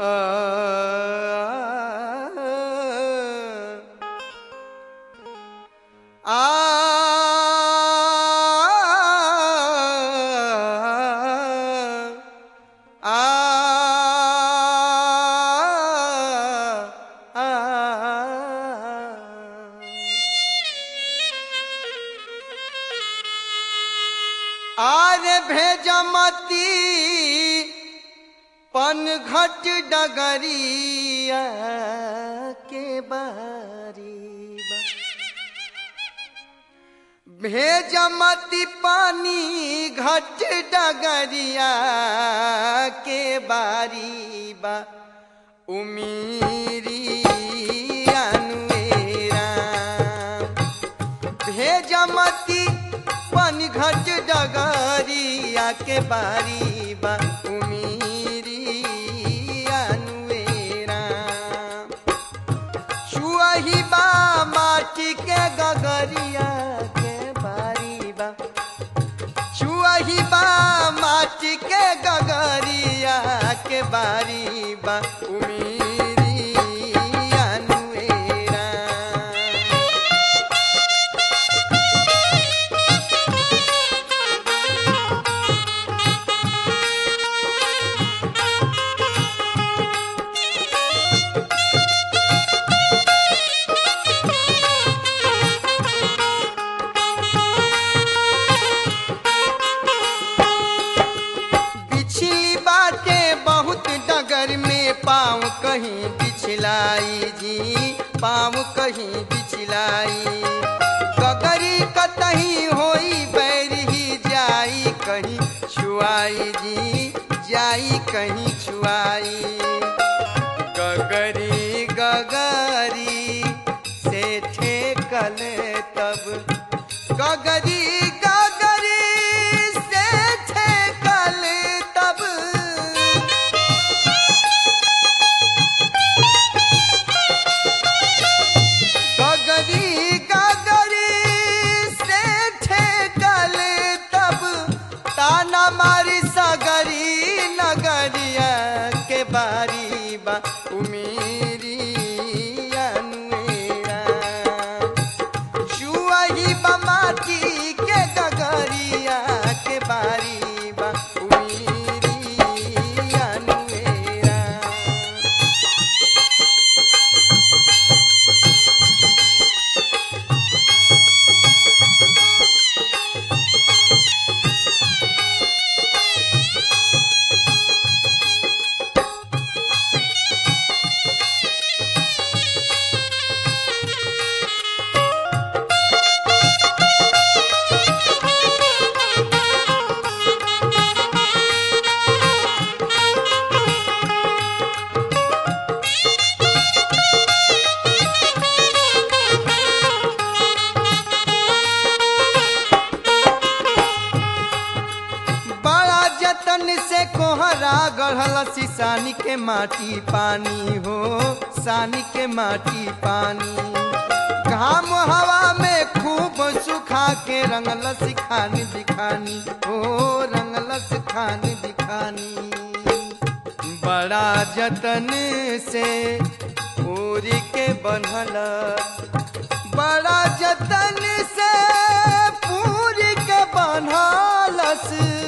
आरे भेजमती पनघट डगरिया के बारी भेजमती पानी घट डगरिया के बारी बा उमीरी अनुएरा भेजमती पनघट डगरिया के बारी बा उमीरी अनुएरा छुअही बा माटी के गगरिया के बारी बा छुअही बा माटी के गगरिया के बारी बा उमीरी अनुएरा पाँव कहीं बिछलाई जी पाँव कहीं बिछलाई गगरी कतही होई बैरही जाई कहीं छुआई जी जाई कहीं छुआई गगरी गगरी से ठेकल तब गगरी गगरी से ठेकल तब ताना मारी सगरी नगरिया के बारी बा उमीरी अनुएरा छुअही बा माटी के गगरिया के बारी बा उमीरी अनुएरा से कोहरा गढ़ल सानी के माटी पानी हो सानी के माटी पानी घाम हवा में खूब सुखा के रंगल सिखानी दिखानी हो रंगल सिखानी दिखानी बड़ा जतन से पूरी के बनल बड़ा जतन से पूरी के बनलस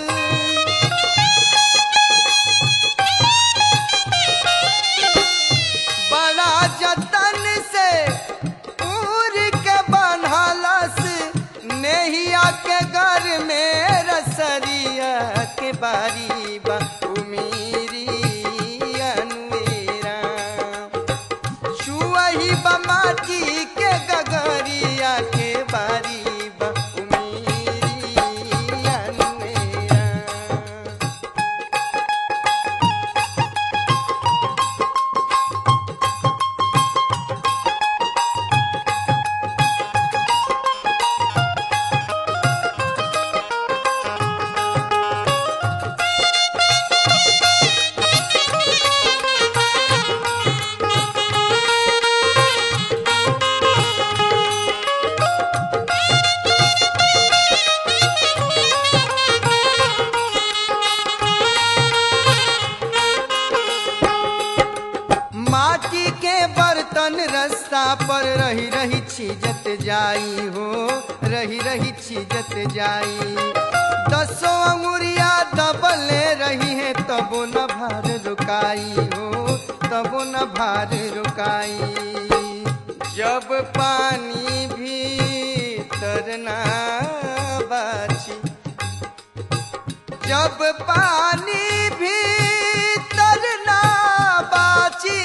जतन से पूरी के बनहलस नैया के घर में रसरिया के बारी बा उमीरी अनुएरा छुअही बा माटी के गगरिया के बारी बा उमीरी अनुएरा नशा पर रही रही छीजत जाई हो, रही रही छीजत जाई। 10 अंगुरिया दबले रही है तबो न भार रुकाई हो, तबो न भार रुकाई। जब पानी भीतर ना बाची, जब पानी भीतर ना बाची,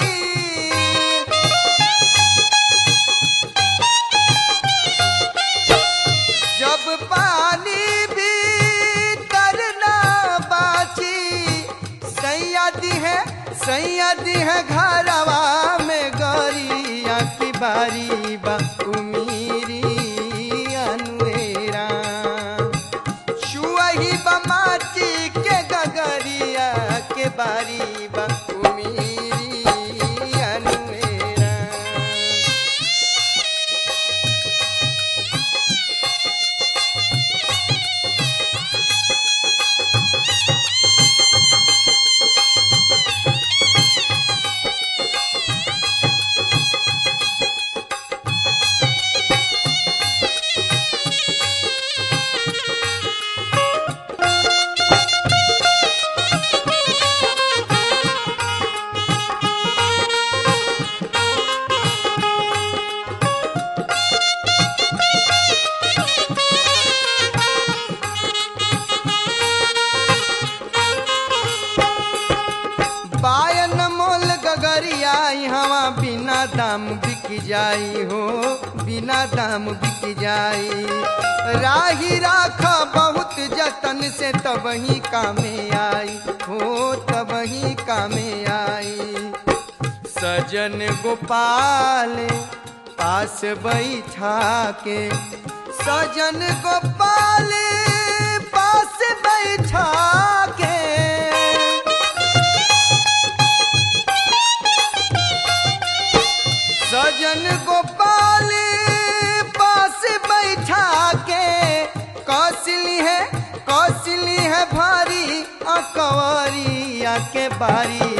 जब पानी भीतर ना बाची, सैयदी है घरवा में गरिया की बारी बा उमीरी अनुएरा। छुआही बा माटी के गगरिया के बारी बा उमीरी अनुएरा। बायन मोल गगरिया हवा बिना दाम बिक जाई हो, बिना दाम बिक जाई। राही राख बहुत जतन से तब ही कामे आई हो, तब ही कामे आई। सजन गोपाल पास बैठा के, सजन गोपाल पास बैठा के, सजन गोपाल पास बैठा के, कौशली है भारी अकवरिया के बारी